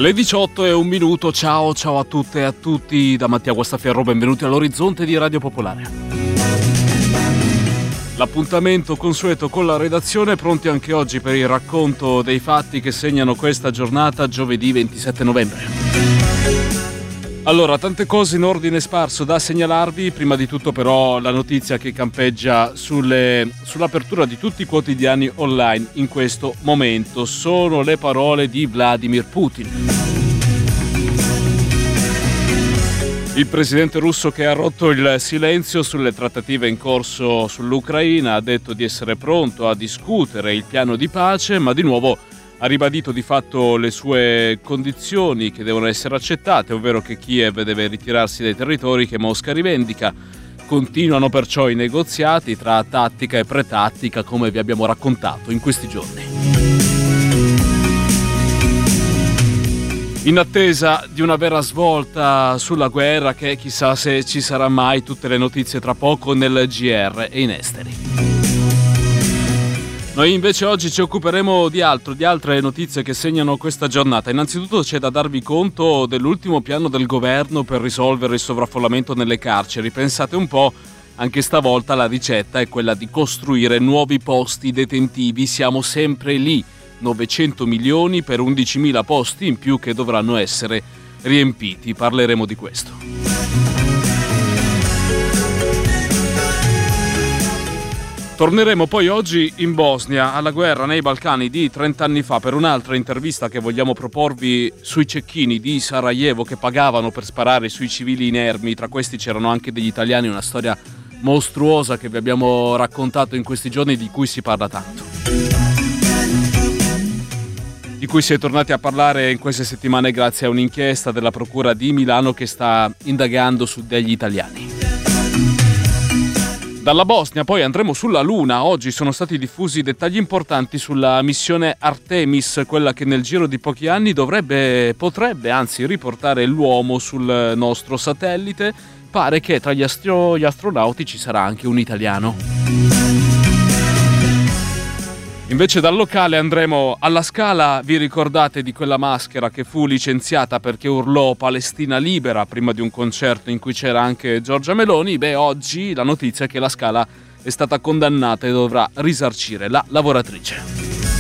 Le 18:01, ciao a tutte e a tutti da Mattia Guastaferro, benvenuti all'Orizzonte di Radio Popolare. L'appuntamento consueto con la redazione, pronti anche oggi per il racconto dei fatti che segnano questa giornata, giovedì 27 novembre. Allora, tante cose in ordine sparso da segnalarvi, prima di tutto però la notizia che campeggia sull'apertura di tutti i quotidiani online in questo momento. Sono le parole di Vladimir Putin. Il presidente russo, che ha rotto il silenzio sulle trattative in corso sull'Ucraina, ha detto di essere pronto a discutere il piano di pace, ma di nuovo ha ribadito di fatto le sue condizioni che devono essere accettate, ovvero che Kiev deve ritirarsi dai territori che Mosca rivendica. Continuano perciò i negoziati tra tattica e pretattica, come vi abbiamo raccontato in questi giorni. In attesa di una vera svolta sulla guerra, che chissà se ci sarà mai, tutte le notizie tra poco nel GR e in esteri. Noi invece oggi ci occuperemo di altre notizie che segnano questa giornata. Innanzitutto c'è da darvi conto dell'ultimo piano del governo per risolvere il sovraffollamento nelle carceri. Pensate un po', anche stavolta la ricetta è quella di costruire nuovi posti detentivi. Siamo sempre lì, 900 milioni per 11.000 posti in più che dovranno essere riempiti. Parleremo di questo. Torneremo poi oggi in Bosnia, alla guerra nei Balcani di 30 anni fa, per un'altra intervista che vogliamo proporvi sui cecchini di Sarajevo che pagavano per sparare sui civili inermi. Tra questi c'erano anche degli italiani, una storia mostruosa che vi abbiamo raccontato in questi giorni, di cui si parla tanto. Di cui si è tornati a parlare in queste settimane grazie a un'inchiesta della Procura di Milano che sta indagando su degli italiani. Dalla Bosnia poi andremo sulla Luna. Oggi sono stati diffusi dettagli importanti sulla missione Artemis, quella che nel giro di pochi anni potrebbe riportare l'uomo sul nostro satellite. Pare che tra gli astronauti ci sarà anche un italiano. Invece dal locale andremo alla Scala. Vi ricordate di quella maschera che fu licenziata perché urlò Palestina libera prima di un concerto in cui c'era anche Giorgia Meloni? Oggi la notizia è che la Scala è stata condannata e dovrà risarcire la lavoratrice.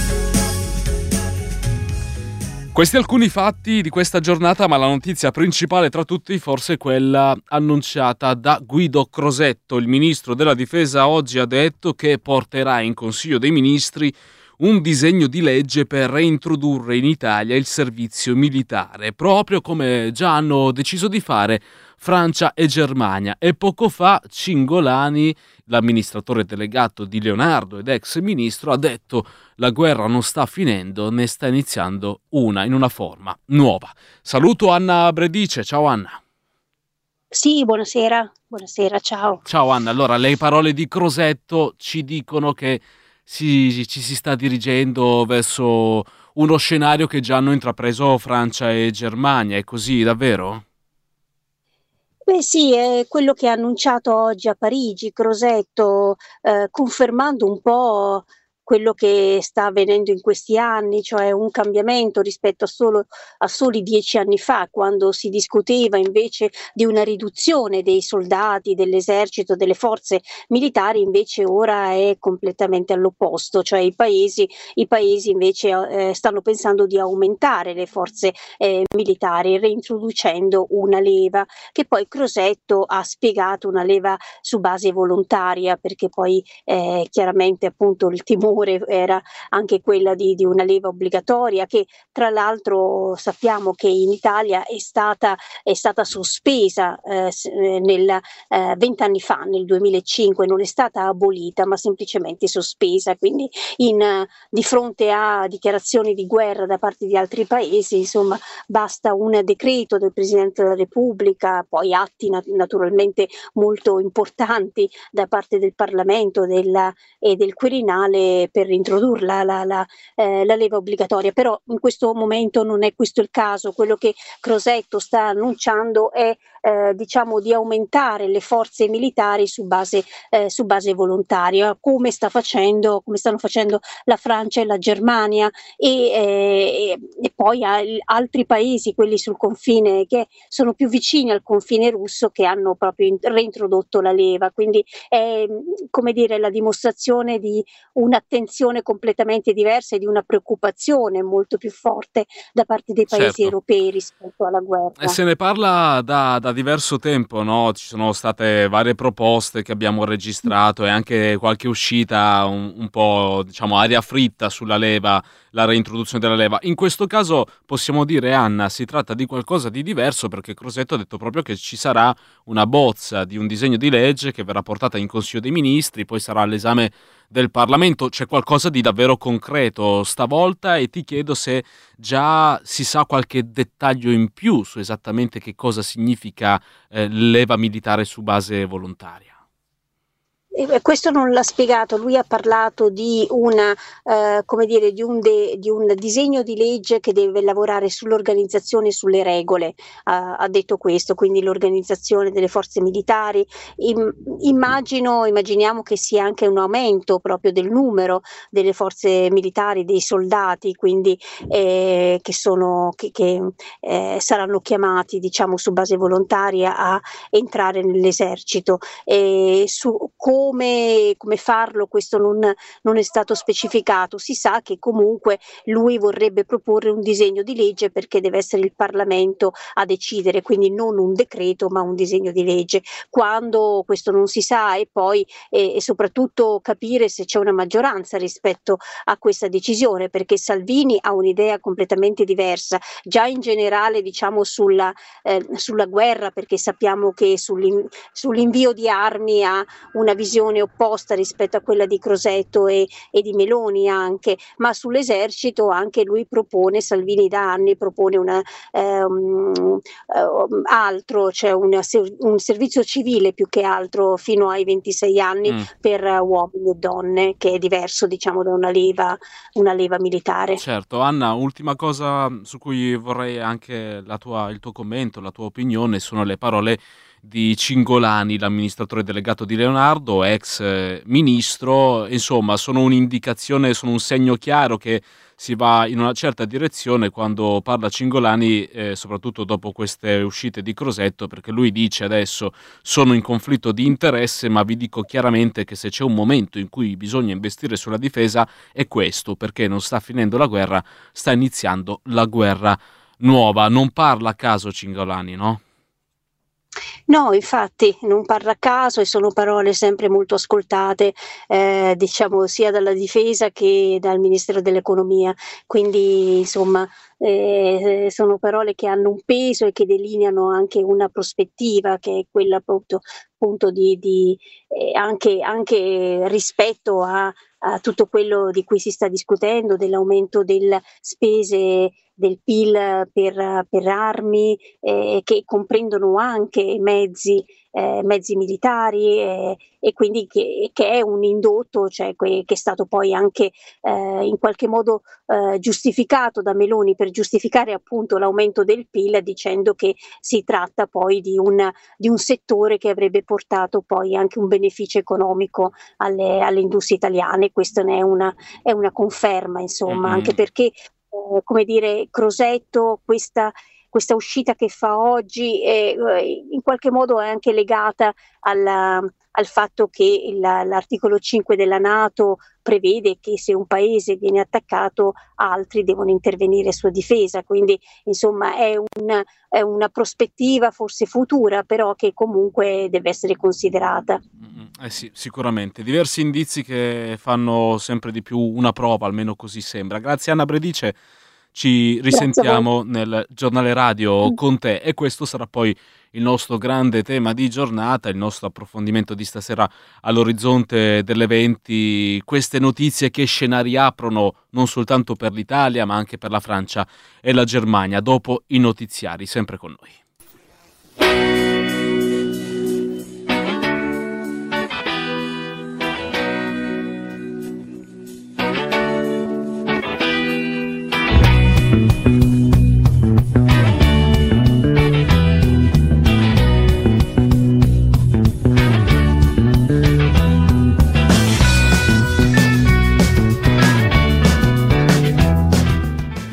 Questi alcuni fatti di questa giornata, ma la notizia principale tra tutti forse è quella annunciata da Guido Crosetto. Il ministro della Difesa oggi ha detto che porterà in Consiglio dei Ministri un disegno di legge per reintrodurre in Italia il servizio militare, proprio come già hanno deciso di fare Francia e Germania. E poco fa Cingolani, l'amministratore delegato di Leonardo ed ex ministro, ha detto: la guerra non sta finendo, ne sta iniziando una in una forma nuova. Saluto Anna Bredice. Ciao Anna. Sì, buonasera, ciao. Ciao Anna. Allora, le parole di Crosetto ci dicono che ci si sta dirigendo verso uno scenario che già hanno intrapreso Francia e Germania. È così davvero? Beh sì, è quello che ha annunciato oggi a Parigi Crosetto, confermando un po' quello che sta avvenendo in questi anni, cioè un cambiamento rispetto a soli 10 anni fa, quando si discuteva invece di una riduzione dei soldati, dell'esercito, delle forze militari. Invece ora è completamente all'opposto, cioè i paesi invece stanno pensando di aumentare le forze militari, reintroducendo una leva che poi Crosetto ha spiegato, una leva su base volontaria, perché poi chiaramente appunto il timore era anche quella di una leva obbligatoria, che tra l'altro sappiamo che in Italia è stata sospesa 20 anni fa, nel 2005, non è stata abolita ma semplicemente sospesa, quindi di fronte a dichiarazioni di guerra da parte di altri paesi, insomma, basta un decreto del Presidente della Repubblica, poi atti naturalmente molto importanti da parte del Parlamento e del Quirinale per introdurla la leva obbligatoria. Però in questo momento non è questo il caso. Quello che Crosetto sta annunciando è diciamo di aumentare le forze militari su base volontaria, come stanno facendo la Francia e la Germania e poi altri paesi, quelli sul confine che sono più vicini al confine russo, che hanno proprio reintrodotto la leva. Quindi è, come dire, la dimostrazione di un'attenzione completamente diversa e di una preoccupazione molto più forte da parte dei paesi Certo. europei rispetto alla E guerra. se ne parla da diverso tempo, no? Ci sono state varie proposte che abbiamo registrato e anche qualche uscita un po', diciamo, aria fritta sulla leva, la reintroduzione della leva. In questo caso possiamo dire, Anna, si tratta di qualcosa di diverso, perché Crosetto ha detto proprio che ci sarà una bozza di un disegno di legge che verrà portata in Consiglio dei Ministri, poi sarà all'esame del Parlamento. C'è qualcosa di davvero concreto stavolta e ti chiedo se già si sa qualche dettaglio in più su esattamente che cosa significa leva militare su base volontaria. Questo non l'ha spiegato, lui ha parlato di come dire, di un disegno di legge che deve lavorare sull'organizzazione e sulle regole, ha detto questo, quindi l'organizzazione delle forze militari. Immaginiamo che sia anche un aumento proprio del numero delle forze militari, dei soldati, quindi che saranno chiamati, diciamo, su base volontaria a entrare nell'esercito. Su come farlo, questo non è stato specificato. Si sa che comunque lui vorrebbe proporre un disegno di legge, perché deve essere il Parlamento a decidere, quindi non un decreto ma un disegno di legge. Quando, questo non si sa, e poi e soprattutto capire se c'è una maggioranza rispetto a questa decisione, perché Salvini ha un'idea completamente diversa, già in generale, diciamo, sulla guerra, perché sappiamo che sull'invio di armi ha una visione opposta rispetto a quella di Crosetto e di Meloni anche, ma sull'esercito anche lui propone, Salvini da anni propone altro, cioè un servizio civile più che altro fino ai 26 anni per uomini e donne, che è diverso, diciamo, da una leva militare. Certo, Anna, ultima cosa su cui vorrei anche il tuo commento, la tua opinione, sono le parole di Cingolani, l'amministratore delegato di Leonardo, ex ministro. Insomma, sono un'indicazione, sono un segno chiaro che si va in una certa direzione quando parla Cingolani, soprattutto dopo queste uscite di Crosetto, perché lui dice adesso: sono in conflitto di interesse, ma vi dico chiaramente che se c'è un momento in cui bisogna investire sulla difesa è questo, perché non sta finendo la guerra, sta iniziando la guerra nuova. Non parla a caso Cingolani, no? No, infatti non parla a caso e sono parole sempre molto ascoltate, diciamo, sia dalla difesa che dal Ministero dell'Economia. Quindi, insomma, sono parole che hanno un peso e che delineano anche una prospettiva, che è quella appunto di anche rispetto a tutto quello di cui si sta discutendo, dell'aumento delle spese del PIL per armi, che comprendono anche mezzi militari, e quindi che è un indotto, cioè che è stato poi anche in qualche modo giustificato da Meloni, per giustificare appunto l'aumento del PIL, dicendo che si tratta poi di un settore che avrebbe portato poi anche un beneficio economico alle industrie italiane. Questa è una conferma, insomma, anche perché come dire, Crosetto, questa uscita che fa oggi in qualche modo è anche legata al fatto che l'articolo 5 della NATO prevede che se un paese viene attaccato, altri devono intervenire a sua difesa. Quindi, insomma, è una prospettiva forse futura, però che comunque deve essere considerata. Sì, sicuramente. Diversi indizi che fanno sempre di più una prova, almeno così sembra. Grazie Anna Bredice, ci risentiamo nel giornale radio con te, e questo sarà poi il nostro grande tema di giornata, il nostro approfondimento di stasera all'orizzonte delle 20, queste notizie che scenari aprono non soltanto per l'Italia ma anche per la Francia e la Germania, dopo i notiziari, sempre con noi.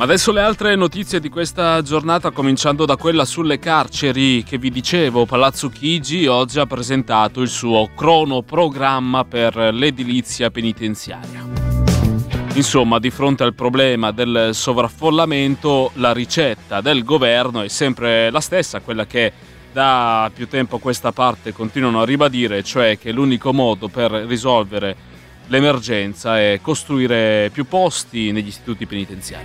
Ma adesso le altre notizie di questa giornata, cominciando da quella sulle carceri che vi dicevo. Palazzo Chigi oggi ha presentato il suo cronoprogramma per l'edilizia penitenziaria. Insomma, di fronte al problema del sovraffollamento, la ricetta del governo è sempre la stessa, quella che da più tempo a questa parte continuano a ribadire, cioè che l'unico modo per risolvere l'emergenza è costruire più posti negli istituti penitenziari.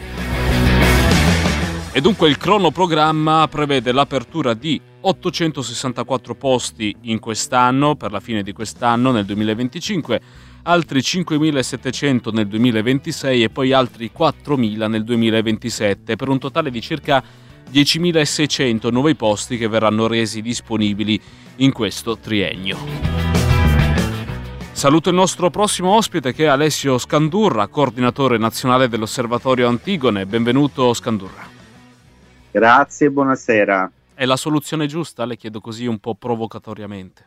E dunque il cronoprogramma prevede l'apertura di 864 posti in quest'anno, per la fine di quest'anno, nel 2025, altri 5.700 nel 2026 e poi altri 4.000 nel 2027, per un totale di circa 10.600 nuovi posti che verranno resi disponibili in questo triennio. Saluto il nostro prossimo ospite, che è Alessio Scandurra, coordinatore nazionale dell'Osservatorio Antigone. Benvenuto Scandurra. Grazie, buonasera. È la soluzione giusta? Le chiedo così un po' provocatoriamente.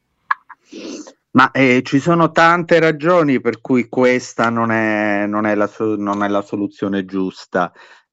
Ma ci sono tante ragioni per cui questa non è la soluzione giusta.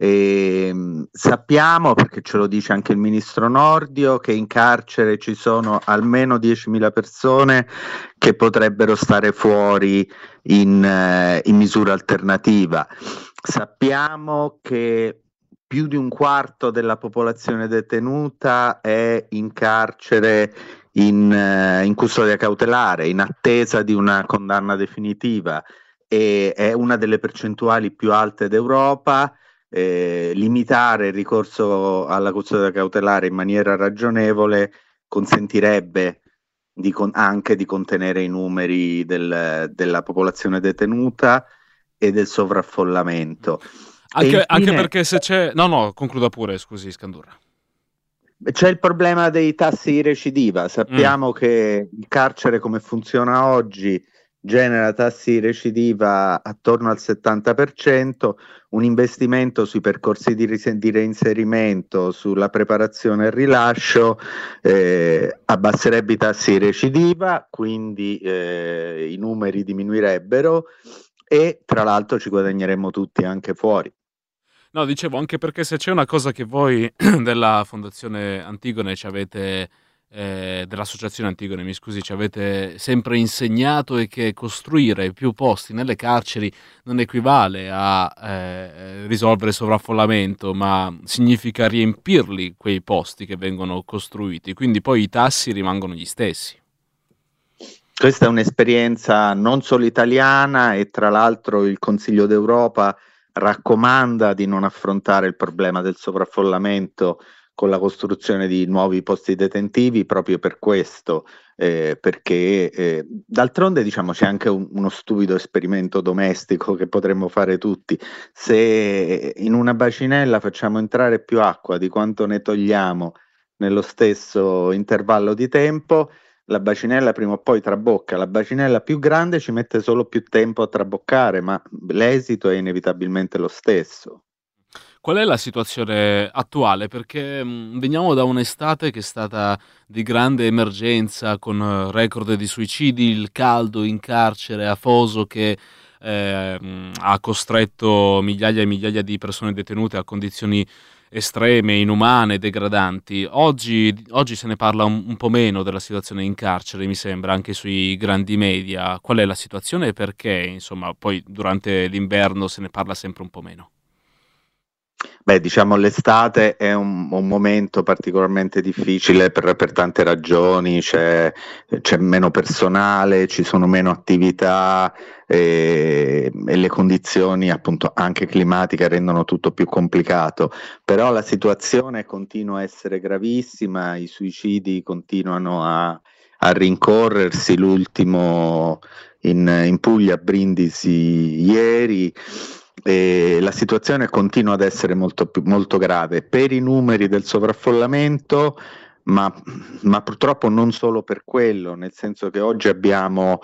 Sappiamo, perché ce lo dice anche il ministro Nordio, che in carcere ci sono almeno 10.000 persone che potrebbero stare fuori in misura alternativa. Sappiamo che più di un quarto della popolazione detenuta è in carcere in custodia cautelare, in attesa di una condanna definitiva, e è una delle percentuali più alte d'Europa. Limitare il ricorso alla custodia cautelare in maniera ragionevole consentirebbe anche di contenere i numeri della popolazione detenuta e del sovraffollamento. Anche perché se c'è... No, concluda pure, scusi Scandurra. C'è il problema dei tassi di recidiva. Sappiamo che il carcere, come funziona oggi, genera tassi di recidiva attorno al 70%. Un investimento sui percorsi di reinserimento, sulla preparazione al rilascio, abbasserebbe i tassi di recidiva, quindi i numeri diminuirebbero e tra l'altro ci guadagneremmo tutti anche fuori. No, dicevo, anche perché se c'è una cosa che voi della Fondazione Antigone ci avete, dell'Associazione Antigone, mi scusi, ci avete sempre insegnato, è che costruire più posti nelle carceri non equivale a risolvere il sovraffollamento, ma significa riempirli quei posti che vengono costruiti, quindi poi i tassi rimangono gli stessi. Questa è un'esperienza non solo italiana, e tra l'altro il Consiglio d'Europa raccomanda di non affrontare il problema del sovraffollamento con la costruzione di nuovi posti detentivi proprio per questo, perché d'altronde diciamo c'è anche uno stupido esperimento domestico che potremmo fare tutti. Se in una bacinella facciamo entrare più acqua di quanto ne togliamo nello stesso intervallo di tempo, la bacinella prima o poi trabocca. La bacinella più grande ci mette solo più tempo a traboccare, ma l'esito è inevitabilmente lo stesso. Qual è la situazione attuale? Perché veniamo da un'estate che è stata di grande emergenza, con record di suicidi, il caldo in carcere afoso che ha costretto migliaia e migliaia di persone detenute a condizioni estreme, inumane, degradanti. Oggi se ne parla un po' meno della situazione in carcere, mi sembra, anche sui grandi media. Qual è la situazione e perché, insomma, poi durante l'inverno se ne parla sempre un po' meno? Beh, diciamo l'estate è un momento particolarmente difficile per tante ragioni. C'è meno personale, ci sono meno attività e le condizioni appunto anche climatiche rendono tutto più complicato, però la situazione continua a essere gravissima, i suicidi continuano a rincorrersi, l'ultimo in Puglia, a Brindisi ieri. E la situazione continua ad essere molto grave per i numeri del sovraffollamento, ma purtroppo non solo per quello, nel senso che oggi abbiamo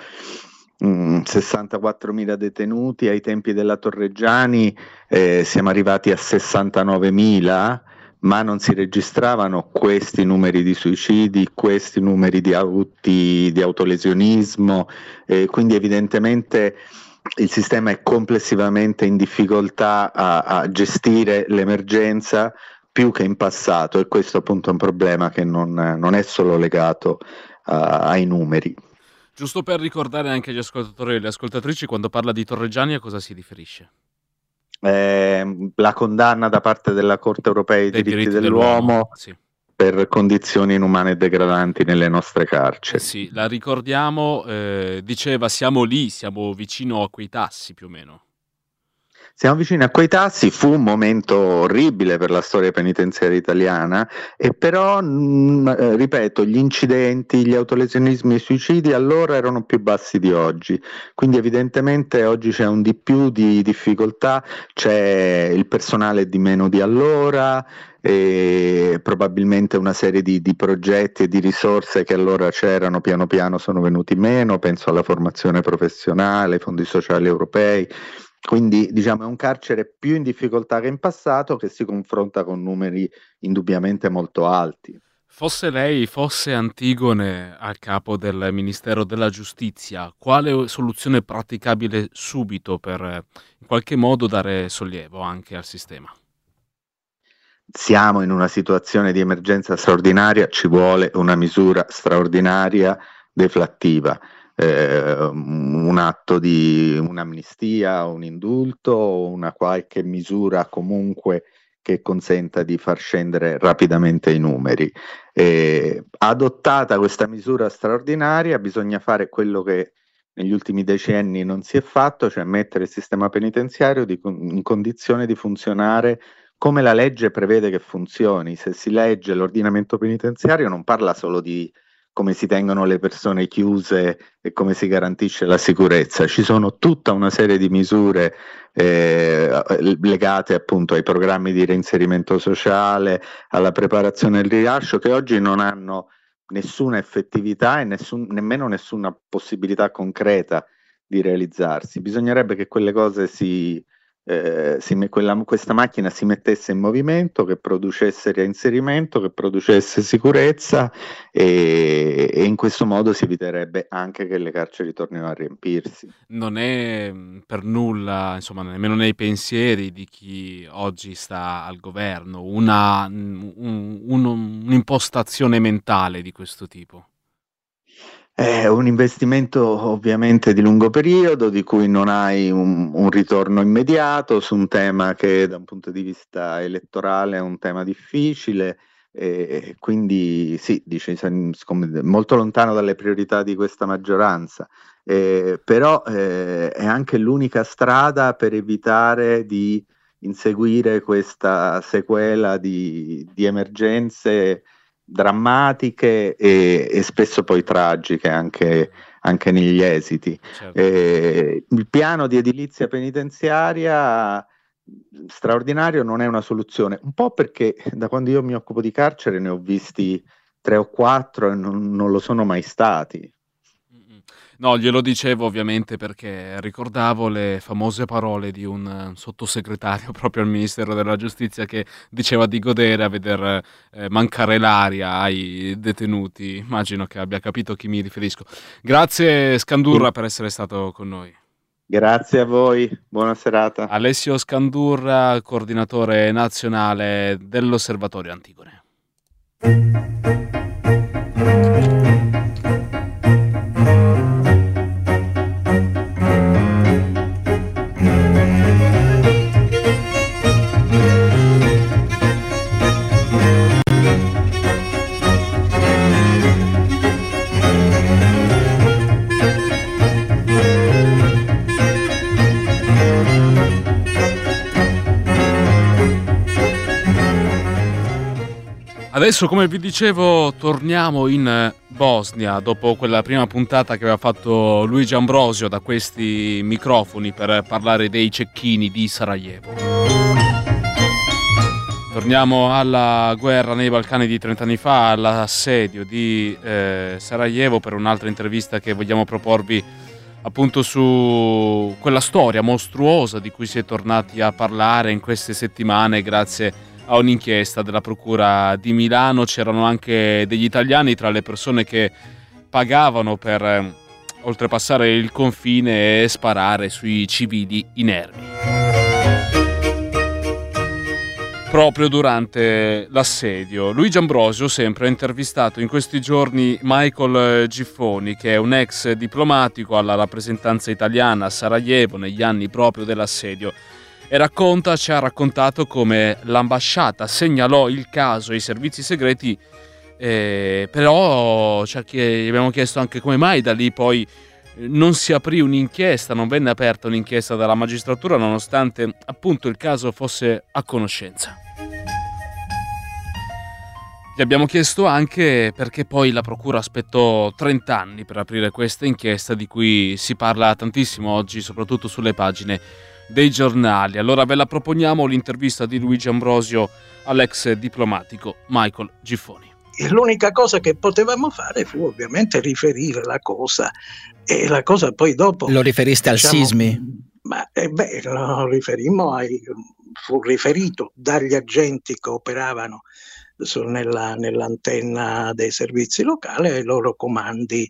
64.000 detenuti. Ai tempi della Torreggiani siamo arrivati a 69.000, ma non si registravano questi numeri di suicidi, questi numeri di autolesionismo, quindi evidentemente il sistema è complessivamente in difficoltà a gestire l'emergenza più che in passato, e questo appunto è un problema che non è solo legato ai numeri. Giusto per ricordare anche agli ascoltatori e alle ascoltatrici, quando parla di Torreggiani a cosa si riferisce? La condanna da parte della Corte Europea dei diritti dell'uomo sì, per condizioni inumane e degradanti nelle nostre carceri. sì, la ricordiamo, diceva siamo lì, siamo vicino a quei tassi più o meno. Siamo vicini a quei tassi, fu un momento orribile per la storia penitenziaria italiana, e però, ripeto, gli incidenti, gli autolesionismi e i suicidi allora erano più bassi di oggi, quindi evidentemente oggi c'è un di più di difficoltà, c'è il personale di meno di allora, e probabilmente una serie di progetti e di risorse che allora c'erano piano piano sono venuti meno, penso alla formazione professionale, ai fondi sociali europei. Quindi diciamo è un carcere più in difficoltà che in passato, che si confronta con numeri indubbiamente molto alti. Fosse lei, fosse Antigone al capo del Ministero della Giustizia, quale soluzione praticabile subito per in qualche modo dare sollievo anche al sistema? Siamo in una situazione di emergenza straordinaria, ci vuole una misura straordinaria deflattiva. Un atto di un'amnistia, un indulto, una qualche misura comunque che consenta di far scendere rapidamente i numeri. Adottata questa misura straordinaria, bisogna fare quello che negli ultimi decenni non si è fatto, cioè mettere il sistema penitenziario in condizione di funzionare come la legge prevede che funzioni. Se si legge l'ordinamento penitenziario non parla solo di come si tengono le persone chiuse e come si garantisce la sicurezza, ci sono tutta una serie di misure legate appunto ai programmi di reinserimento sociale, alla preparazione al rilascio, che oggi non hanno nessuna effettività e nemmeno nessuna possibilità concreta di realizzarsi. Bisognerebbe che quelle cose questa macchina si mettesse in movimento, che producesse reinserimento, che producesse sicurezza, e in questo modo si eviterebbe anche che le carceri tornino a riempirsi. Non è per nulla, insomma, nemmeno nei pensieri di chi oggi sta al governo, un'impostazione mentale di questo tipo. È un investimento ovviamente di lungo periodo, di cui non hai un ritorno immediato, su un tema che da un punto di vista elettorale è un tema difficile, e quindi sì, dice, molto lontano dalle priorità di questa maggioranza, però è anche l'unica strada per evitare di inseguire questa sequela di emergenze drammatiche e spesso poi tragiche anche negli esiti. Certo. Il piano di edilizia penitenziaria straordinario non è una soluzione, un po' perché da quando io mi occupo di carcere ne ho visti 3 o 4 e non lo sono mai stati. No, glielo dicevo ovviamente perché ricordavo le famose parole di un sottosegretario proprio al Ministero della Giustizia che diceva di godere a veder mancare l'aria ai detenuti. Immagino che abbia capito a chi mi riferisco. Grazie Scandurra per essere stato con noi. Grazie a voi, buona serata. Alessio Scandurra, coordinatore nazionale dell'Osservatorio Antigone. Adesso, come vi dicevo, torniamo in Bosnia dopo quella prima puntata che aveva fatto Luigi Ambrosio da questi microfoni per parlare dei cecchini di Sarajevo. Torniamo alla guerra nei Balcani di 30 anni fa, all'assedio di Sarajevo, per un'altra intervista che vogliamo proporvi appunto su quella storia mostruosa di cui si è tornati a parlare in queste settimane grazie a un'inchiesta della Procura di Milano. C'erano anche degli italiani tra le persone che pagavano per oltrepassare il confine e sparare sui civili inermi. Proprio durante l'assedio, Luigi Ambrosio sempre ha intervistato in questi giorni Michael Giffoni, che è un ex diplomatico alla rappresentanza italiana a Sarajevo negli anni proprio dell'assedio, e ci ha raccontato come l'ambasciata segnalò il caso ai servizi segreti, però gli abbiamo chiesto anche come mai da lì poi non si aprì un'inchiesta, non venne aperta un'inchiesta dalla magistratura nonostante appunto il caso fosse a conoscenza. Gli abbiamo chiesto anche perché poi la procura aspettò 30 anni per aprire questa inchiesta di cui si parla tantissimo oggi, soprattutto sulle pagine dei giornali. Allora ve la proponiamo, l'intervista di Luigi Ambrosio all'ex diplomatico Michael Giffoni. L'unica cosa che potevamo fare fu ovviamente riferire la cosa, e la cosa poi dopo... Lo riferiste al Sismi? Ma lo riferimmo fu riferito dagli agenti che operavano nell'antenna dei servizi locali ai loro comandi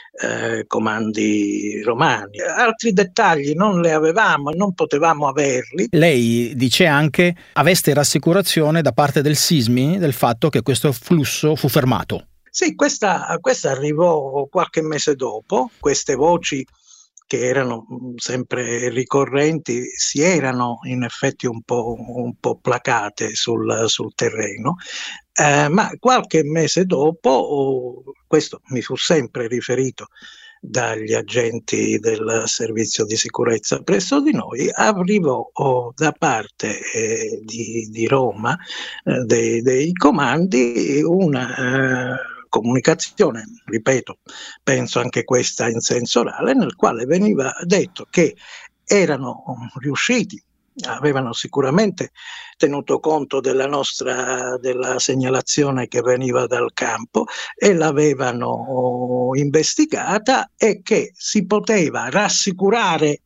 romani. Altri dettagli non le avevamo e non potevamo averli. Lei dice anche aveste rassicurazione da parte del Sismi del fatto che questo flusso fu fermato. Sì, questa arrivò qualche mese dopo. Queste voci, che erano sempre ricorrenti, si erano in effetti un po' placate sul terreno, ma qualche mese dopo, questo mi fu sempre riferito dagli agenti del servizio di sicurezza presso di noi, arrivò da parte di Roma, dei comandi, una comunicazione, ripeto, penso anche questa in senso orale, nel quale veniva detto che erano riusciti, avevano sicuramente tenuto conto della segnalazione che veniva dal campo e l'avevano investigata, e che si poteva rassicurare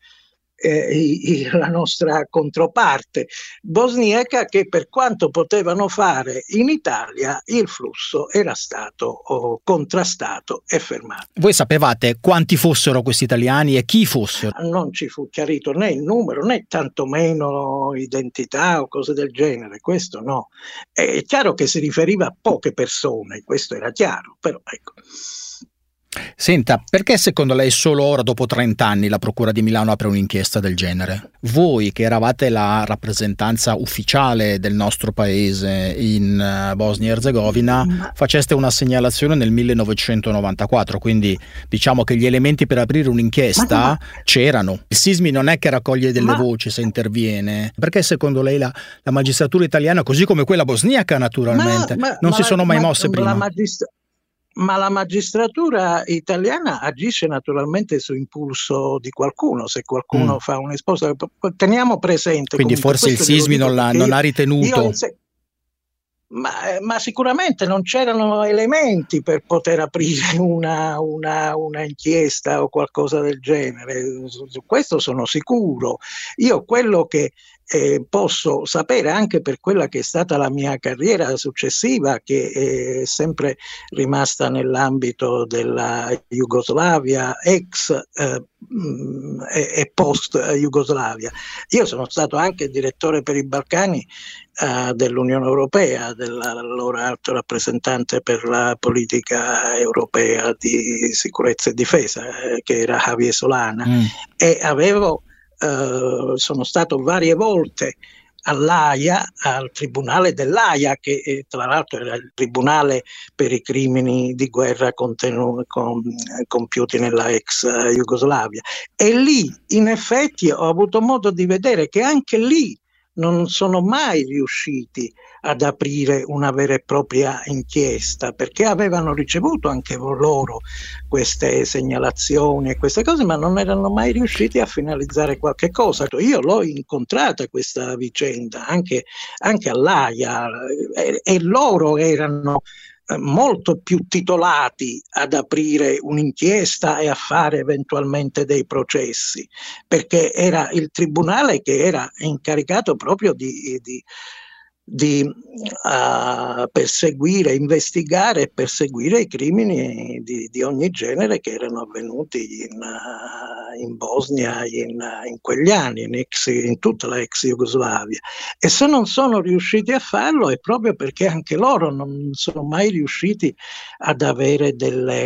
la nostra controparte bosniaca che per quanto potevano fare in Italia il flusso era stato contrastato e fermato. Voi sapevate quanti fossero questi italiani e chi fossero? Non ci fu chiarito né il numero né tantomeno identità o cose del genere, questo no. È chiaro che si riferiva a poche persone, questo era chiaro, però ecco. Senta, perché secondo lei solo ora, dopo 30 anni, la Procura di Milano apre un'inchiesta del genere? Voi, che eravate la rappresentanza ufficiale del nostro paese in Bosnia e Erzegovina, faceste una segnalazione nel 1994, quindi diciamo che gli elementi per aprire un'inchiesta c'erano. Il Sismi non è che raccoglie delle voci se interviene. Perché secondo lei la magistratura italiana, così come quella bosniaca naturalmente, non si sono mai mosse prima? Ma la magistratura italiana agisce naturalmente su impulso di qualcuno, se qualcuno fa un'esposta. Teniamo presente. Quindi forse il Sismi non ha ritenuto. Ma sicuramente non c'erano elementi per poter aprire una inchiesta o qualcosa del genere, su questo sono sicuro. Io quello che posso sapere, anche per quella che è stata la mia carriera successiva, che è sempre rimasta nell'ambito della Jugoslavia, ex e post Jugoslavia. Io sono stato anche direttore per i Balcani dell'Unione Europea, dell'allora alto rappresentante per la politica europea di sicurezza e difesa, che era Javier Solana, e sono stato varie volte all'Aia, al tribunale dell'Aia, che tra l'altro era il tribunale per i crimini di guerra compiuti nella ex Jugoslavia, e lì in effetti ho avuto modo di vedere che anche lì non sono mai riusciti ad aprire una vera e propria inchiesta, perché avevano ricevuto anche loro queste segnalazioni e queste cose, ma non erano mai riusciti a finalizzare qualche cosa. Io l'ho incontrata questa vicenda anche all'Aia, e loro erano molto più titolati ad aprire un'inchiesta e a fare eventualmente dei processi, perché era il tribunale che era incaricato proprio di di perseguire, investigare e perseguire i crimini di ogni genere che erano avvenuti in Bosnia in quegli anni, in tutta la ex Jugoslavia. E se non sono riusciti a farlo è proprio perché anche loro non sono mai riusciti ad avere delle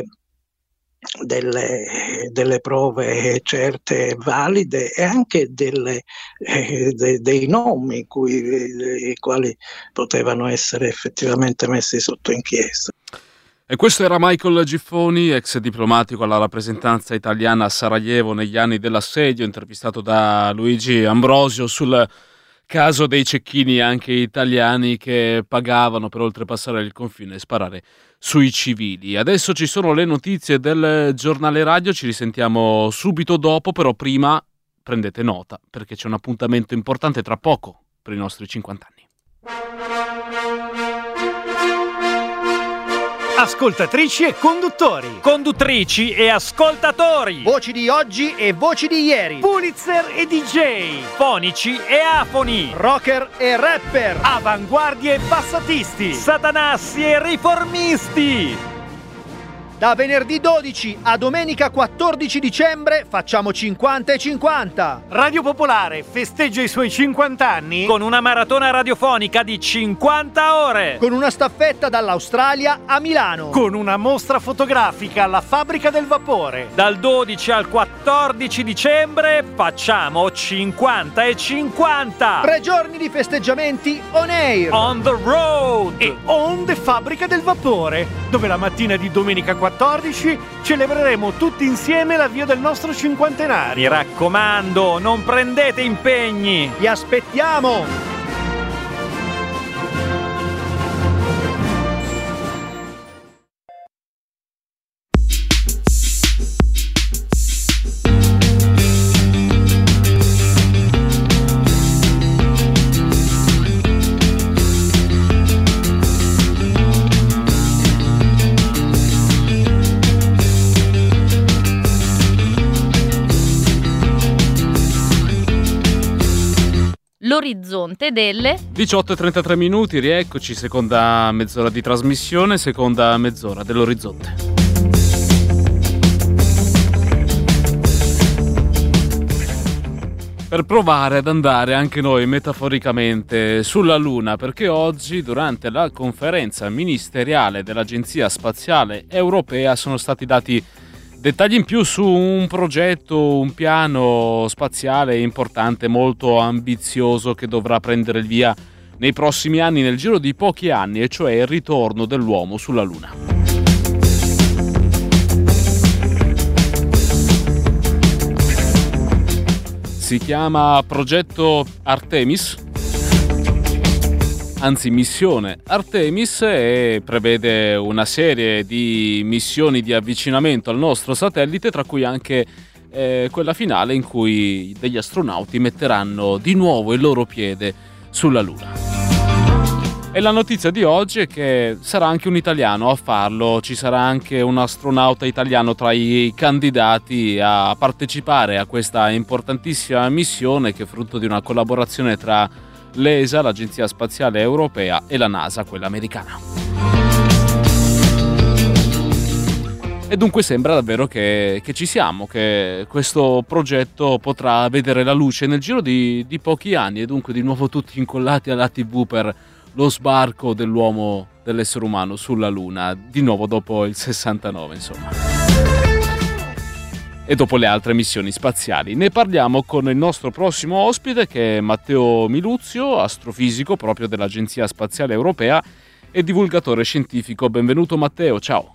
prove certe e valide e anche dei nomi i quali potevano essere effettivamente messi sotto inchiesta. E questo era Michael Giffoni, ex diplomatico alla rappresentanza italiana a Sarajevo negli anni dell'assedio, intervistato da Luigi Ambrosio sul caso dei cecchini anche italiani che pagavano per oltrepassare il confine e sparare sui civili. Adesso ci sono le notizie del giornale radio, ci risentiamo subito dopo, però prima prendete nota perché c'è un appuntamento importante tra poco per i nostri 50 anni. Ascoltatrici e conduttori, conduttrici e ascoltatori, voci di oggi e voci di ieri, Pulitzer e DJ, fonici e afoni, rocker e rapper, avanguardie e passatisti, satanassi e riformisti. Da venerdì 12 a domenica 14 dicembre facciamo 50 e 50. Radio Popolare festeggia i suoi 50 anni con una maratona radiofonica di 50 ore. Con una staffetta dall'Australia a Milano. Con una mostra fotografica alla Fabbrica del Vapore. Dal 12 al 14 dicembre facciamo 50 e 50. 3 giorni di festeggiamenti on air. On the road. E on the Fabbrica del Vapore, dove la mattina di domenica 14 celebreremo tutti insieme l'avvio del nostro cinquantenario. Mi raccomando, non prendete impegni. Vi aspettiamo! L'orizzonte delle 18:33 minuti, rieccoci, seconda mezz'ora di trasmissione, seconda mezz'ora dell'orizzonte. Per provare ad andare anche noi metaforicamente sulla Luna, perché oggi durante la conferenza ministeriale dell'Agenzia Spaziale Europea sono stati dati dettagli in più su un progetto, un piano spaziale importante, molto ambizioso, che dovrà prendere il via nei prossimi anni, nel giro di pochi anni, e cioè il ritorno dell'uomo sulla Luna. Si chiama progetto Artemis, anzi missione Artemis, e prevede una serie di missioni di avvicinamento al nostro satellite, tra cui anche quella finale in cui degli astronauti metteranno di nuovo il loro piede sulla Luna. E la notizia di oggi è che sarà anche un italiano a farlo, ci sarà anche un astronauta italiano tra i candidati a partecipare a questa importantissima missione, che è frutto di una collaborazione tra l'ESA, l'Agenzia Spaziale Europea, e la NASA, quella americana. E dunque sembra davvero che ci siamo, che questo progetto potrà vedere la luce nel giro di pochi anni, e dunque di nuovo tutti incollati alla TV per lo sbarco dell'uomo, dell'essere umano sulla Luna, di nuovo dopo il 69, insomma. E dopo le altre missioni spaziali. Ne parliamo con il nostro prossimo ospite, che è Matteo Miluzio, astrofisico proprio dell'Agenzia Spaziale Europea e divulgatore scientifico. Benvenuto Matteo, ciao.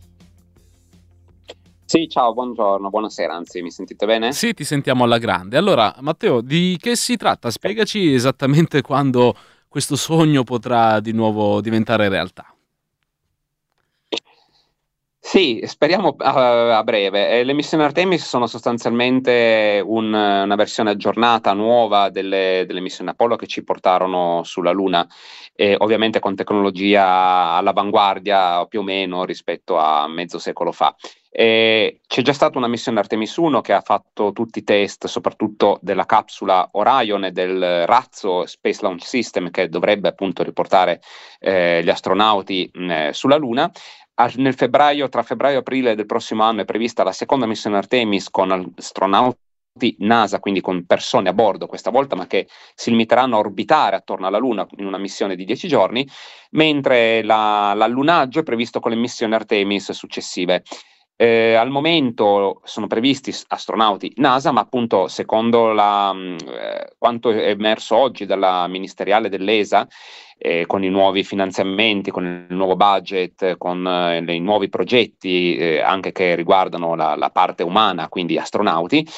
Sì, ciao, buongiorno, buonasera, anzi, mi sentite bene? Sì, ti sentiamo alla grande. Allora, Matteo, di che si tratta? Spiegaci esattamente quando questo sogno potrà di nuovo diventare realtà. Sì, speriamo a breve. Le missioni Artemis sono sostanzialmente una versione aggiornata, nuova delle missioni Apollo che ci portarono sulla Luna, ovviamente con tecnologia all'avanguardia più o meno rispetto a mezzo secolo fa. C'è già stata una missione Artemis 1 che ha fatto tutti i test, soprattutto della capsula Orion e del razzo Space Launch System, che dovrebbe appunto riportare gli astronauti sulla Luna. Tra febbraio e aprile del prossimo anno è prevista la seconda missione Artemis con astronauti NASA, quindi con persone a bordo questa volta, ma che si limiteranno a orbitare attorno alla Luna in una missione di 10 giorni, mentre l'allunaggio è previsto con le missioni Artemis successive. Al momento sono previsti astronauti NASA, ma appunto secondo quanto è emerso oggi dalla ministeriale dell'ESA, con i nuovi finanziamenti, con il nuovo budget, con i nuovi progetti anche che riguardano la parte umana, quindi astronauti,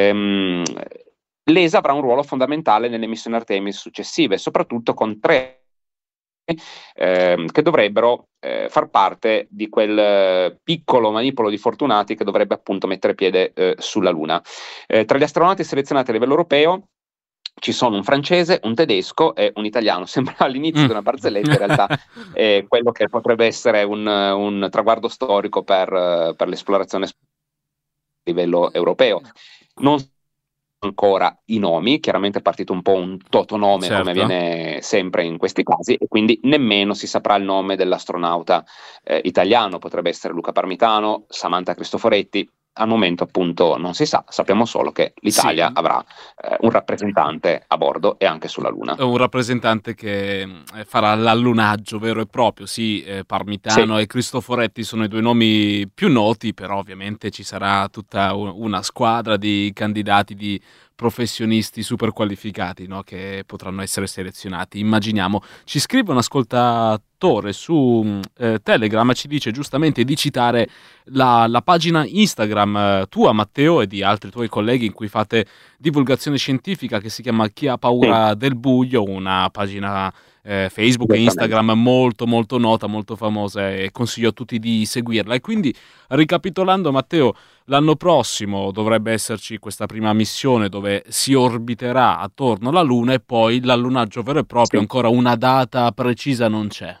l'ESA avrà un ruolo fondamentale nelle missioni Artemis successive, soprattutto con 3 che dovrebbero far parte di quel piccolo manipolo di fortunati che dovrebbe appunto mettere piede sulla Luna. Tra gli astronauti selezionati a livello europeo ci sono un francese, un tedesco e un italiano. Sembra all'inizio di una barzelletta, in realtà è quello che potrebbe essere un traguardo storico per l'esplorazione a livello europeo. Non ancora i nomi, chiaramente è partito un po' un totonome, certo, come avviene sempre in questi casi, e quindi nemmeno si saprà il nome dell'astronauta italiano. Potrebbe essere Luca Parmitano, Samantha Cristoforetti. Al momento appunto non si sa, sappiamo solo che l'Italia avrà un rappresentante a bordo e anche sulla Luna. Un rappresentante che farà l'allunaggio vero e proprio, Parmitano e Cristoforetti sono i 2 nomi più noti, però ovviamente ci sarà tutta una squadra di candidati, di professionisti super qualificati, no? Che potranno essere selezionati, immaginiamo. Ci scrive un ascoltatore su Telegram, ci dice giustamente di citare la pagina Instagram tua, Matteo, e di altri tuoi colleghi in cui fate divulgazione scientifica, che si chiama Chi ha paura del buio, una pagina Facebook e Instagram molto molto nota, molto famosa, e consiglio a tutti di seguirla. E quindi, ricapitolando, Matteo, l'anno prossimo dovrebbe esserci questa prima missione dove si orbiterà attorno alla Luna, e poi l'allunaggio vero e proprio. Ancora una data precisa non c'è.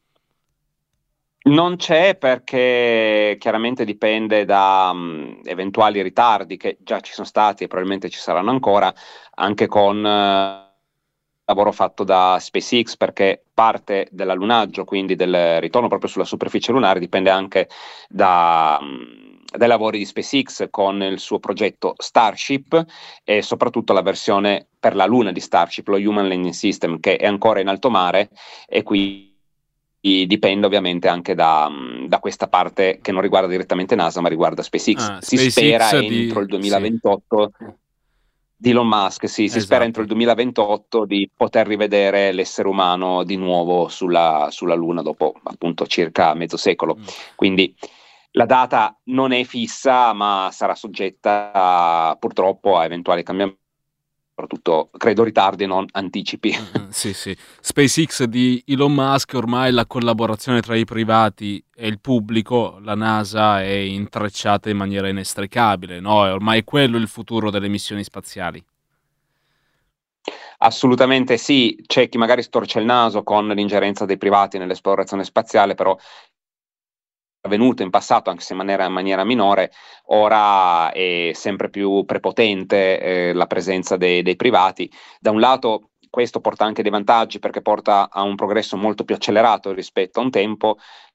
Non c'è, perché chiaramente dipende da eventuali ritardi che già ci sono stati e probabilmente ci saranno ancora, anche con lavoro fatto da SpaceX, perché parte dell'allunaggio, quindi del ritorno proprio sulla superficie lunare, dipende anche dai lavori di SpaceX con il suo progetto Starship, e soprattutto la versione per la Luna di Starship, lo Human Landing System, che è ancora in alto mare, e qui dipende ovviamente anche da questa parte che non riguarda direttamente NASA, ma riguarda SpaceX. Si spera entro il 2028 di Elon Musk, si spera entro il 2028 di poter rivedere l'essere umano di nuovo sulla Luna dopo appunto circa mezzo secolo. Quindi la data non è fissa, ma sarà soggetta purtroppo a eventuali cambiamenti, soprattutto credo ritardi, non anticipi. Sì. SpaceX di Elon Musk, ormai la collaborazione tra i privati e il pubblico, la NASA, è intrecciata in maniera inestricabile, no? È ormai quello il futuro delle missioni spaziali. Assolutamente sì, c'è chi magari storce il naso con l'ingerenza dei privati nell'esplorazione spaziale, però avvenuto in passato, anche se in maniera minore. Ora è sempre più prepotente la presenza dei privati. Da un lato questo porta anche dei vantaggi, perché porta a un progresso molto più accelerato rispetto a un tempo,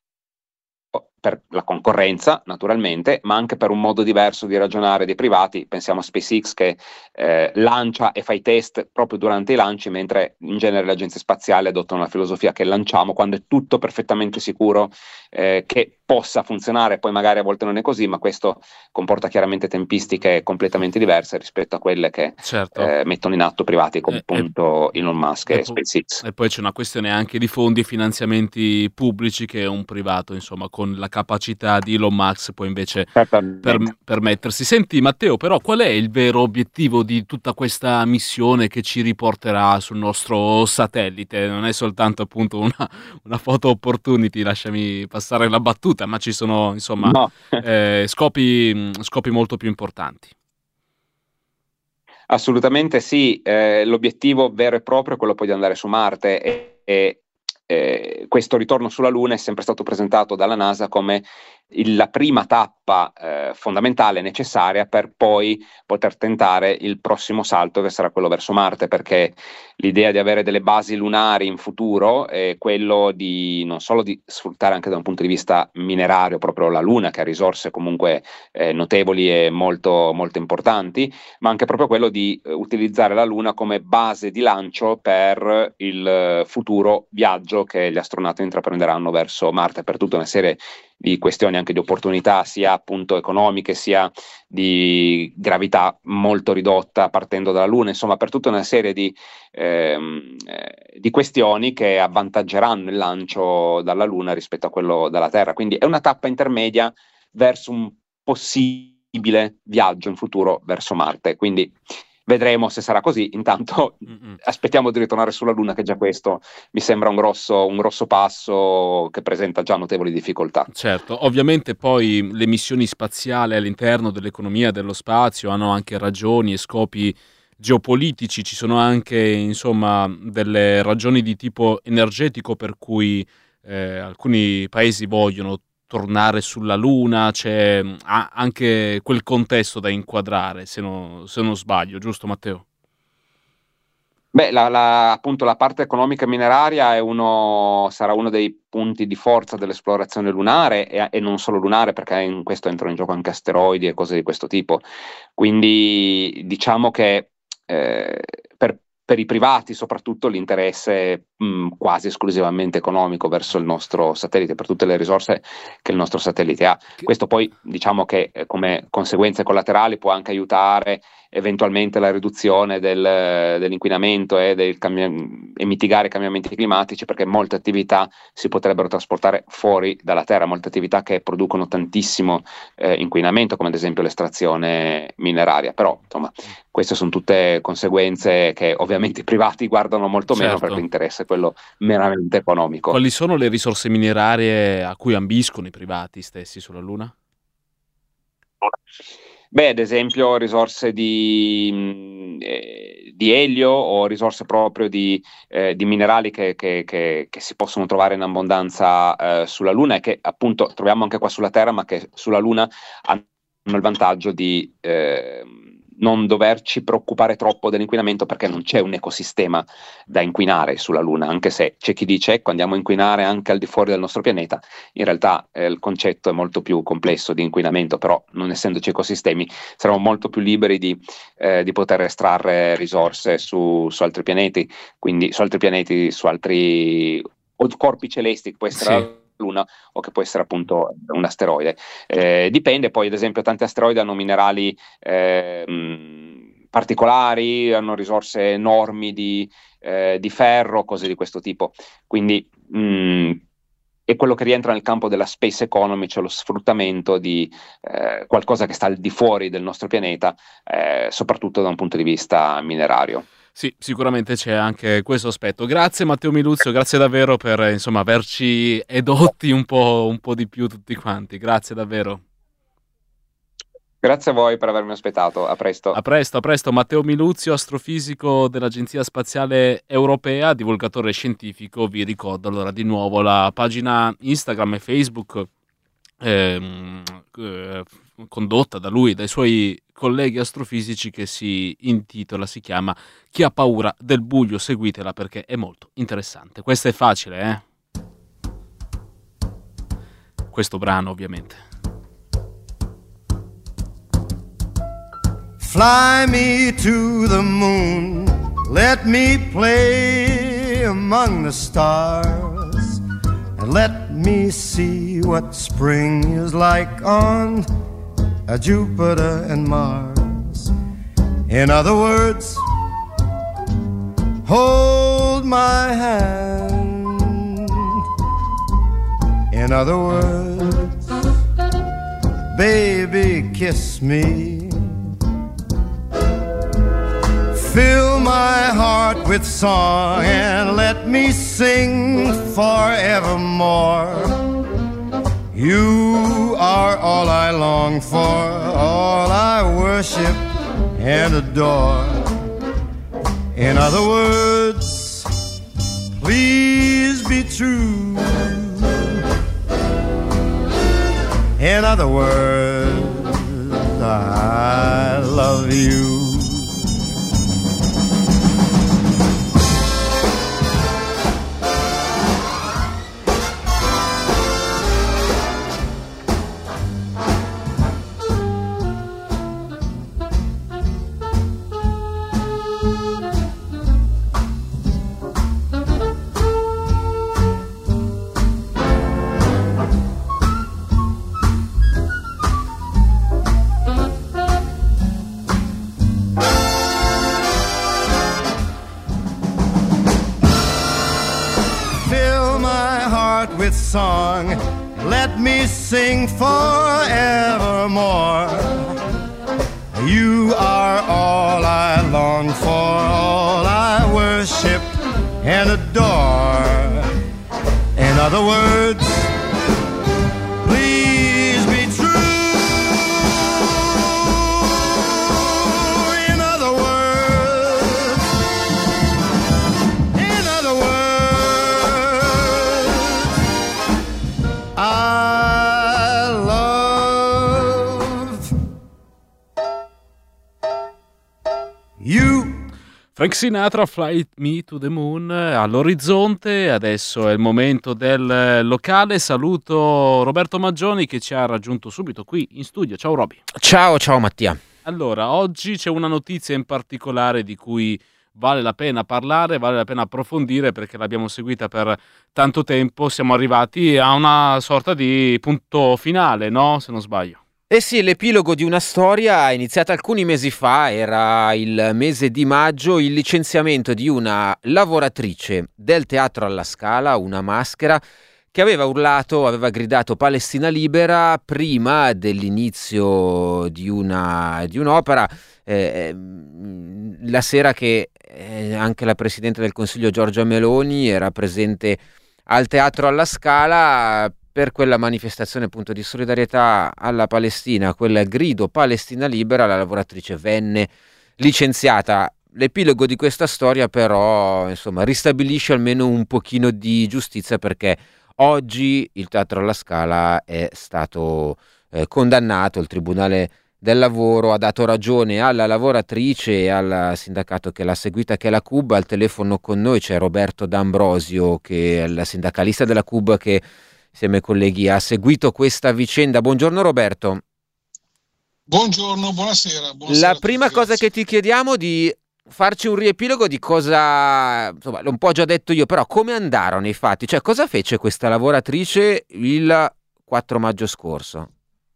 per la concorrenza naturalmente, ma anche per un modo diverso di ragionare dei privati. Pensiamo a SpaceX che lancia e fa i test proprio durante i lanci, mentre in genere le agenzie spaziali adottano la filosofia che lanciamo quando è tutto perfettamente sicuro che possa funzionare. Poi magari a volte non è così, ma questo comporta chiaramente tempistiche completamente diverse rispetto a quelle che mettono in atto privati come appunto Elon Musk e SpaceX. E poi c'è una questione anche di fondi e finanziamenti pubblici che un privato, insomma, con la capacità di Elon Musk può invece permettersi. Senti Matteo, però qual è il vero obiettivo di tutta questa missione che ci riporterà sul nostro satellite? Non è soltanto appunto una photo opportunity, lasciami passare la battuta, ma ci sono insomma scopi molto più importanti. Assolutamente sì, l'obiettivo vero e proprio è quello poi di andare su Marte e questo ritorno sulla Luna è sempre stato presentato dalla NASA come la prima tappa fondamentale necessaria per poi poter tentare il prossimo salto, che sarà quello verso Marte, perché l'idea di avere delle basi lunari in futuro è quello di non solo di sfruttare anche da un punto di vista minerario proprio la Luna, che ha risorse comunque notevoli e molto, molto importanti, ma anche proprio quello di utilizzare la Luna come base di lancio per il futuro viaggio che gli astronauti intraprenderanno verso Marte, per tutta una serie di questioni anche di opportunità sia appunto economiche sia di gravità molto ridotta partendo dalla Luna, insomma per tutta una serie di questioni che avvantaggeranno il lancio dalla Luna rispetto a quello dalla Terra, quindi è una tappa intermedia verso un possibile viaggio in futuro verso Marte, quindi vedremo se sarà così. Intanto aspettiamo di ritornare sulla Luna, che già questo mi sembra un grosso passo che presenta già notevoli difficoltà. Certo, ovviamente poi le missioni spaziali all'interno dell'economia dello spazio hanno anche ragioni e scopi geopolitici, ci sono anche insomma delle ragioni di tipo energetico per cui alcuni paesi vogliono tornare sulla Luna, c'è anche quel contesto da inquadrare, se non sbaglio, giusto Matteo? Beh, appunto la parte economica mineraria sarà uno dei punti di forza dell'esplorazione lunare e non solo lunare, perché in questo entrano in gioco anche asteroidi e cose di questo tipo, quindi diciamo che per i privati soprattutto l'interesse è quasi esclusivamente economico verso il nostro satellite, per tutte le risorse che il nostro satellite ha. Questo poi diciamo che come conseguenze collaterali può anche aiutare eventualmente la riduzione dell'inquinamento e mitigare i cambiamenti climatici, perché molte attività si potrebbero trasportare fuori dalla Terra, molte attività che producono tantissimo inquinamento, come ad esempio l'estrazione mineraria. Però insomma queste sono tutte conseguenze che ovviamente i privati guardano molto meno, perché l'interesse è quello meramente economico. Quali sono le risorse minerarie a cui ambiscono i privati stessi sulla Luna? Beh, ad esempio risorse di elio o risorse proprio di minerali che si possono trovare in abbondanza sulla Luna e che appunto troviamo anche qua sulla Terra, ma che sulla Luna hanno il vantaggio di non doverci preoccupare troppo dell'inquinamento, perché non c'è un ecosistema da inquinare sulla Luna, anche se c'è chi dice ecco andiamo a inquinare anche al di fuori del nostro pianeta. In realtà il concetto è molto più complesso di inquinamento, però non essendoci ecosistemi saremo molto più liberi di poter estrarre risorse su altri pianeti, quindi su altri corpi celesti, che può essere la Luna o che può essere appunto un asteroide. Dipende, poi ad esempio tanti asteroidi hanno minerali particolari, hanno risorse enormi di ferro, cose di questo tipo, quindi è quello che rientra nel campo della space economy, cioè lo sfruttamento di qualcosa che sta al di fuori del nostro pianeta, soprattutto da un punto di vista minerario. Sì, sicuramente c'è anche questo aspetto. Grazie Matteo Miluzzo, grazie davvero per averci edotti un po' di più tutti quanti. Grazie davvero. Grazie a voi per avermi ospitato, a presto. A presto. Matteo Miluzio, astrofisico dell'Agenzia Spaziale Europea, divulgatore scientifico. Vi ricordo allora di nuovo la pagina Instagram e Facebook condotta da lui, dai suoi colleghi astrofisici, che si chiama Chi ha paura del buio. Seguitela perché è molto interessante. Questo è facile, questo brano ovviamente. Fly me to the moon, let me play among the stars, and let me see what spring is like on Jupiter and Mars. In other words, hold my hand. In other words, baby, kiss me. Fill my heart with song and let me sing forevermore. You are all I long for, all I worship and adore. In other words, please be true. In other words, I love you. Song, let me sing forevermore. You are all I long for, all I worship and adore. In other words, please be true. In other words, I love you. Frank Sinatra, Fly Me to the Moon, all'orizzonte. Adesso è il momento del locale. Saluto Roberto Maggioni che ci ha raggiunto subito qui in studio. Ciao Roby. Ciao Mattia. Allora, oggi c'è una notizia in particolare di cui vale la pena parlare, vale la pena approfondire perché l'abbiamo seguita per tanto tempo. Siamo arrivati a una sorta di punto finale, no? Se non sbaglio. Eh sì, l'epilogo di una storia è iniziata alcuni mesi fa, era il mese di maggio, il licenziamento di una lavoratrice del Teatro alla Scala, una maschera, che aveva urlato, aveva gridato Palestina libera prima dell'inizio di un'opera, la sera che anche la Presidente del Consiglio Giorgia Meloni era presente al Teatro alla Scala per quella manifestazione appunto di solidarietà alla Palestina, quel grido Palestina libera. La lavoratrice venne licenziata. L'epilogo di questa storia però insomma ristabilisce almeno un pochino di giustizia, perché oggi il Teatro alla Scala è stato condannato. Il Tribunale del Lavoro ha dato ragione alla lavoratrice e al sindacato che l'ha seguita, che è la CUB. Al telefono con noi c'è Roberto D'Ambrosio, che è il sindacalista della CUB, che insieme ai colleghi ha seguito questa vicenda. Buongiorno Roberto. Buongiorno, buonasera. La prima cosa che ti chiediamo di farci un riepilogo di cosa, insomma, l'ho un po' già detto io, però come andarono i fatti? Cioè, cosa fece questa lavoratrice il 4 maggio scorso?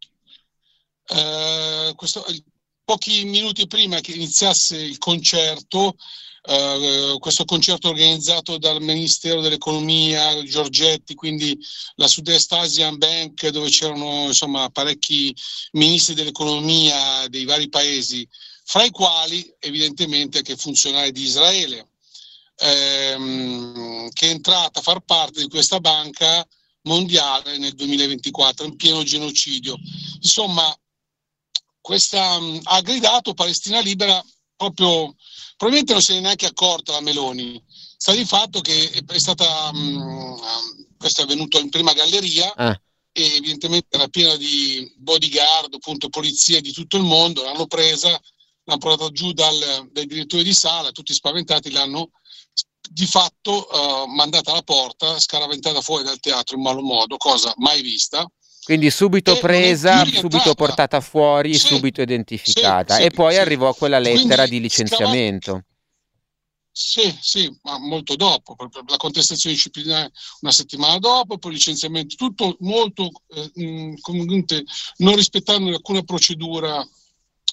Pochi minuti prima che iniziasse il concerto, questo concerto organizzato dal Ministero dell'Economia, Giorgetti, quindi la Sud-Est Asian Bank, dove c'erano insomma parecchi ministri dell'economia dei vari paesi, fra i quali evidentemente anche funzionari di Israele, che è entrata a far parte di questa banca mondiale nel 2024 in pieno genocidio. Insomma, questa ha gridato Palestina libera proprio, probabilmente non se ne è neanche accorta la Meloni. Sta di fatto che è stata, questo è avvenuto in prima galleria, e evidentemente era piena di bodyguard, appunto polizie di tutto il mondo. L'hanno presa, l'hanno portata giù dai direttori di sala, tutti spaventati, l'hanno di fatto mandata alla porta, scaraventata fuori dal teatro in malo modo, cosa mai vista. Quindi subito presa, subito portata fuori, sì, subito identificata. Sì, e poi arrivò quella lettera di licenziamento. Sì, ma molto dopo, la contestazione disciplinare una settimana dopo, poi il licenziamento, tutto molto comunque non rispettando alcuna procedura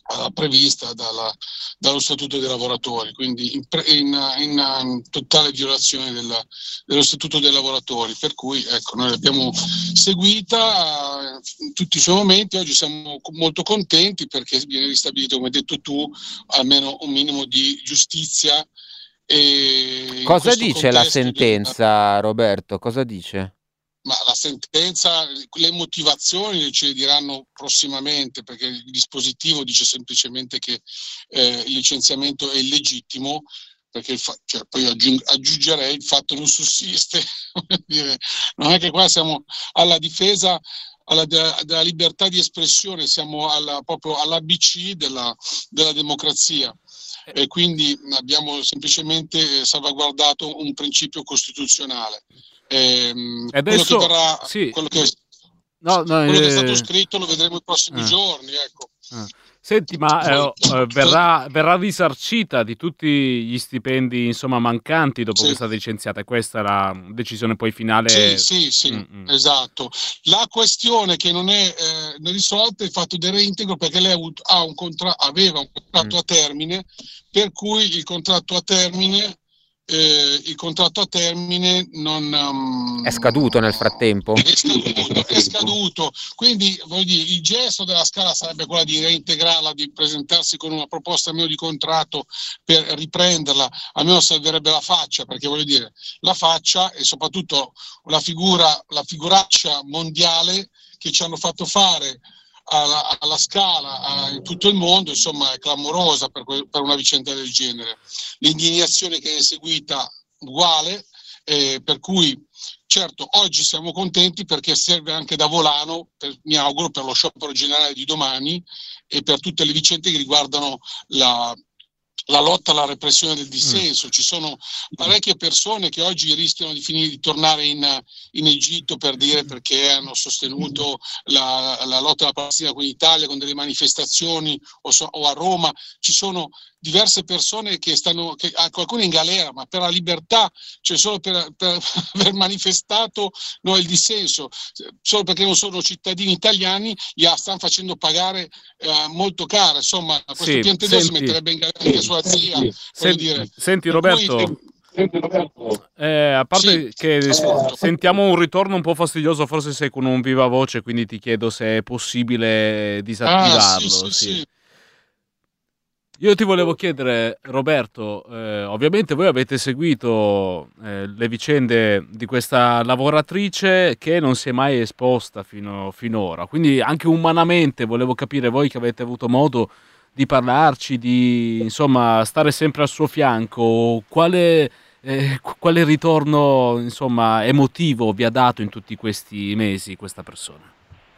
prevista dallo Statuto dei lavoratori, quindi in totale violazione dello Statuto dei lavoratori, per cui ecco, noi l'abbiamo seguita in tutti i suoi momenti. Oggi siamo molto contenti perché viene ristabilito, come hai detto tu, almeno un minimo di giustizia. E cosa dice la sentenza, Roberto? Cosa dice? Ma la sentenza, le motivazioni ce le diranno prossimamente, perché il dispositivo dice semplicemente che il licenziamento è illegittimo, perché poi aggiungerei il fatto non sussiste. Non è che qua siamo alla difesa della libertà di espressione, siamo proprio all'ABC della democrazia. E quindi abbiamo semplicemente salvaguardato un principio costituzionale. Adesso, quello che è stato scritto lo vedremo i prossimi giorni, ecco. Senti, ma verrà risarcita di tutti gli stipendi, insomma, mancanti dopo che è stata licenziata? Questa è la decisione poi finale? Sì, esatto. La questione che non è risolta è il fatto del reintegro, perché lei aveva un contratto a termine, per cui il contratto a termine non è scaduto nel frattempo. È scaduto, quindi voglio dire, il gesto della Scala sarebbe quello di reintegrarla, di presentarsi con una proposta almeno di contratto per riprenderla. Almeno servirebbe la faccia, perché voglio dire, la faccia e soprattutto la figuraccia mondiale che ci hanno fatto fare alla Scala in tutto il mondo, insomma, è clamorosa per una vicenda del genere. L'indignazione che è seguita uguale, per cui certo oggi siamo contenti perché serve anche da volano, mi auguro, per lo sciopero generale di domani e per tutte le vicende che riguardano la lotta alla repressione del dissenso. Ci sono parecchie persone che oggi rischiano di tornare in Egitto, per dire, perché hanno sostenuto la lotta alla Palestina con l'Italia con delle manifestazioni, o a Roma. Ci sono diverse persone che qualcuno in galera, ma per la libertà, cioè solo per aver manifestato il dissenso, solo perché non sono cittadini italiani, stanno facendo pagare molto caro. Insomma, questo piantagione si metterebbe in galera anche sua zia. Senti Roberto, a parte che sentiamo un ritorno un po' fastidioso, forse sei con un viva voce, quindi ti chiedo se è possibile disattivarlo. Sì. Io ti volevo chiedere, Roberto, ovviamente voi avete seguito le vicende di questa lavoratrice che non si è mai esposta finora, quindi anche umanamente volevo capire, voi che avete avuto modo di parlarci, di insomma stare sempre al suo fianco, quale ritorno, insomma, emotivo vi ha dato in tutti questi mesi questa persona?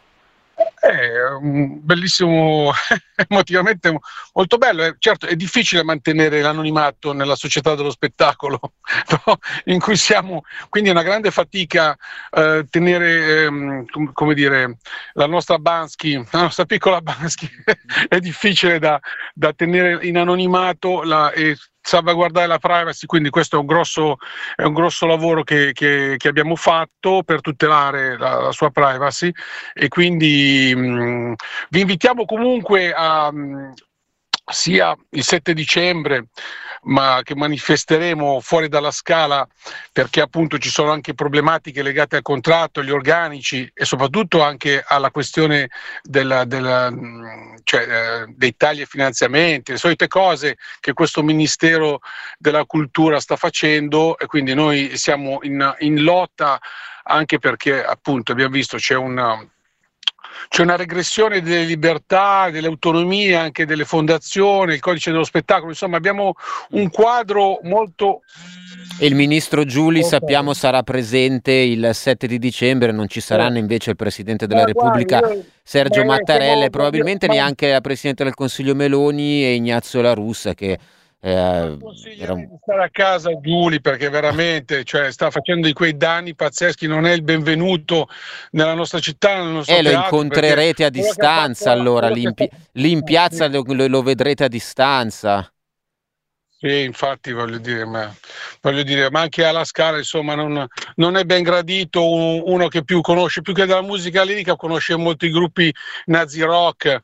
Un bellissimo, emotivamente molto bello. Certo, è difficile mantenere l'anonimato nella società dello spettacolo, no? In cui siamo, quindi è una grande fatica tenere, come dire, la nostra piccola Bansky è difficile da tenere in anonimato e salvaguardare la privacy, quindi questo è un grosso lavoro che abbiamo fatto per tutelare la sua privacy, e quindi vi invitiamo comunque sia il 7 dicembre, ma che manifesteremo fuori dalla Scala, perché appunto ci sono anche problematiche legate al contratto, agli organici e soprattutto anche alla questione dei tagli ai finanziamenti, le solite cose che questo Ministero della Cultura sta facendo, e quindi noi siamo in lotta, anche perché appunto abbiamo visto c'è una regressione delle libertà, delle autonomie, anche delle fondazioni, il codice dello spettacolo, insomma abbiamo un quadro molto... E il ministro Giuli, sappiamo, sarà presente il 7 di dicembre, non ci saranno invece il Presidente della Repubblica Sergio Mattarella e probabilmente neanche la Presidente del Consiglio Meloni e Ignazio La Russa, che... Consiglierei di stare a casa Giuli, perché veramente sta facendo di quei danni pazzeschi, non è il benvenuto nella nostra città, nel nostro teatro, lo incontrerete a distanza, allora lì in piazza lo vedrete a distanza. Sì, infatti voglio dire, ma voglio dire, ma anche alla Scala, insomma, non è ben gradito uno che conosce più che della musica lirica, conosce molti gruppi nazi rock,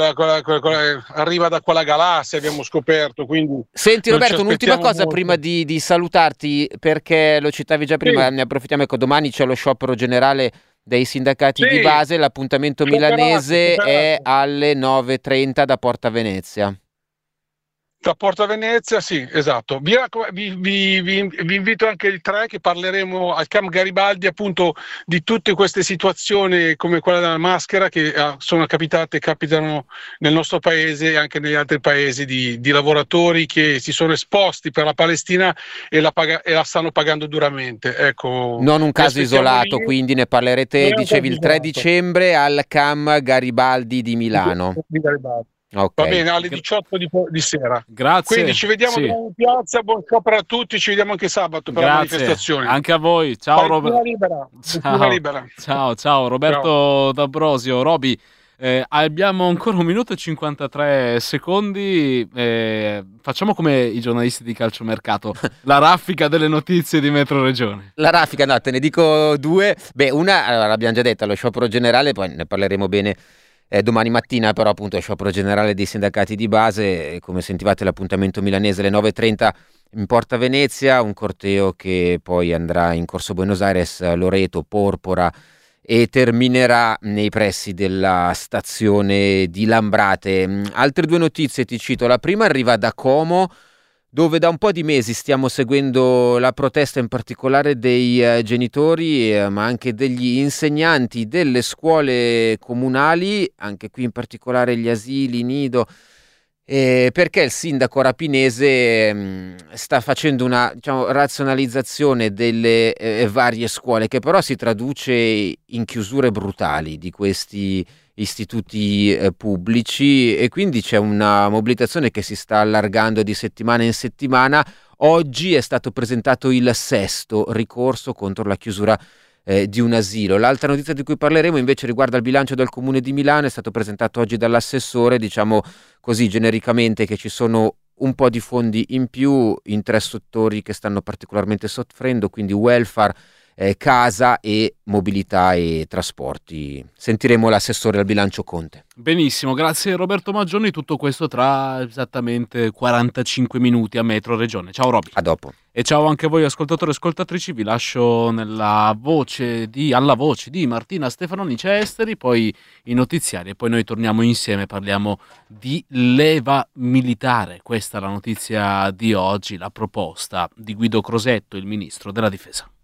arriva da quella galassia, abbiamo scoperto. Quindi senti Roberto, un'ultima cosa molto prima di salutarti, perché lo citavi già prima, sì. Ne approfittiamo, ecco, domani c'è lo sciopero generale dei sindacati di base, l'appuntamento milanese è alle 9:30 da Porta Venezia. Da Porta Venezia, sì, esatto. Vi invito anche il 3, che parleremo al Camp Garibaldi appunto di tutte queste situazioni come quella della maschera che sono capitano nel nostro paese e anche negli altri paesi di lavoratori che si sono esposti per la Palestina e la stanno pagando duramente. Ecco, non un caso isolato, quindi ne parlerete, dicevi, il 3 dicembre al Camp Garibaldi di Milano. Di Garibaldi. Okay. Va bene, alle 18 di sera. Grazie. Quindi ci vediamo in piazza, buon sciopero a tutti, ci vediamo anche sabato per la manifestazione. Anche a voi. Ciao Roberto. Libera. Ciao Roberto D'Ambrosio. Roby, abbiamo ancora 1 minuto e 53 secondi. Facciamo come i giornalisti di calciomercato, la raffica delle notizie di Metro Regione. La raffica, no, te ne dico 2. Beh, una, allora, l'abbiamo già detta, lo sciopero generale, poi ne parleremo bene domani mattina, però appunto è sciopero generale dei sindacati di base, come sentivate l'appuntamento milanese alle 9:30 in Porta Venezia, un corteo che poi andrà in Corso Buenos Aires, Loreto, Porpora e terminerà nei pressi della stazione di Lambrate. Altre 2 notizie ti cito, la prima arriva da Como, dove da un po' di mesi stiamo seguendo la protesta in particolare dei genitori, ma anche degli insegnanti delle scuole comunali, anche qui in particolare gli asili, nido, perché il sindaco rapinese sta facendo una, diciamo, razionalizzazione delle varie scuole, che però si traduce in chiusure brutali di questi istituti pubblici, e quindi c'è una mobilitazione che si sta allargando di settimana in settimana. Oggi è stato presentato il 6° ricorso contro la chiusura di un asilo. L'altra notizia di cui parleremo invece riguarda il bilancio del Comune di Milano, è stato presentato oggi dall'assessore, diciamo così genericamente che ci sono un po' di fondi in più in 3 settori che stanno particolarmente soffrendo, quindi welfare, casa e mobilità e trasporti. Sentiremo l'assessore al bilancio Conte. Benissimo, grazie Roberto Maggioni, tutto questo tra esattamente 45 minuti a Metro Regione. Ciao Roby. A dopo. E ciao anche a voi ascoltatori e ascoltatrici, vi lascio alla voce di Martina Stefanoni Cesteri, poi i notiziari e poi noi torniamo insieme, parliamo di leva militare. Questa è la notizia di oggi, la proposta di Guido Crosetto, il ministro della Difesa.